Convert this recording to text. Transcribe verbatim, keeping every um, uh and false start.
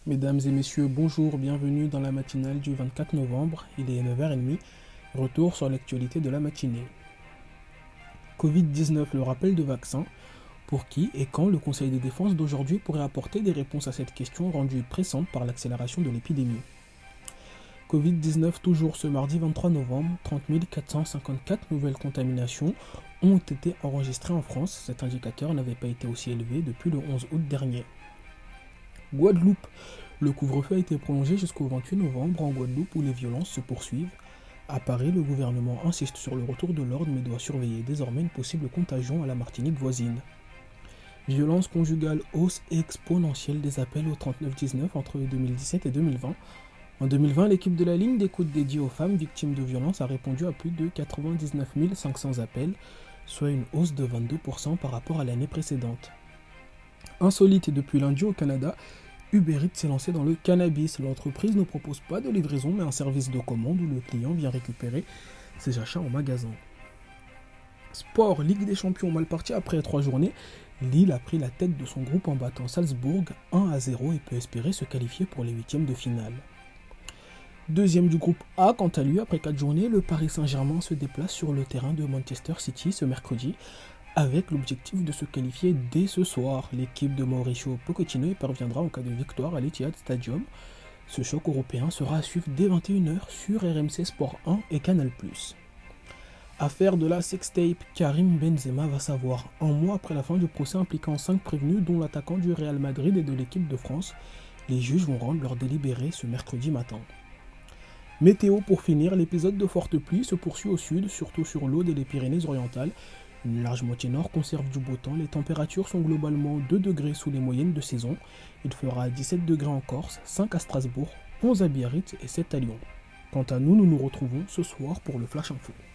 Mesdames et messieurs, bonjour, bienvenue dans la matinale du vingt-quatre novembre, il est neuf heures trente, retour sur l'actualité de la matinée. covid dix-neuf, le rappel de vaccin, pour qui et quand le Conseil de défense d'aujourd'hui pourrait apporter des réponses à cette question rendue pressante par l'accélération de l'épidémie. covid dix-neuf, toujours ce mardi vingt-trois novembre, trente mille quatre cent cinquante-quatre nouvelles contaminations ont été enregistrées en France. Cet indicateur n'avait pas été aussi élevé depuis le onze août dernier. Guadeloupe. Le couvre-feu a été prolongé jusqu'au vingt-huit novembre en Guadeloupe où les violences se poursuivent. À Paris, le gouvernement insiste sur le retour de l'ordre mais doit surveiller désormais une possible contagion à la Martinique voisine. Violence conjugale, hausse exponentielle des appels au trente-neuf dix-neuf entre deux mille dix-sept et deux mille vingt. En deux mille vingt, l'équipe de la ligne d'écoute dédiée aux femmes victimes de violences a répondu à plus de quatre-vingt-dix-neuf mille cinq cents appels, soit une hausse de vingt-deux pour cent par rapport à l'année précédente. Insolite, depuis lundi au Canada, Uber Eats s'est lancé dans le cannabis. L'entreprise ne propose pas de livraison mais un service de commande où le client vient récupérer ses achats en magasin. Sport, Ligue des Champions, mal parti après trois journées. Lille a pris la tête de son groupe en battant Salzbourg un à zéro et peut espérer se qualifier pour les huitièmes de finale. Deuxième du groupe A, quant à lui, après quatre journées, le Paris Saint-Germain se déplace sur le terrain de Manchester City ce mercredi avec l'objectif de se qualifier dès ce soir. L'équipe de Mauricio Pochettino y parviendra en cas de victoire à l'Etihad Stadium. Ce choc européen sera à suivre dès vingt et une heures sur R M C Sport un et Canal plus. Affaire de la sextape, Karim Benzema va savoir. Un mois après la fin du procès impliquant cinq prévenus, dont l'attaquant du Real Madrid et de l'équipe de France, les juges vont rendre leur délibéré ce mercredi matin. Météo pour finir, l'épisode de forte pluie se poursuit au sud, surtout sur l'Aude et les Pyrénées-Orientales. Une large moitié nord conserve du beau temps, les températures sont globalement deux degrés sous les moyennes de saison. Il fera dix-sept degrés en Corse, cinq à Strasbourg, onze à Biarritz et sept à Lyon. Quant à nous, nous nous retrouvons ce soir pour le Flash Info.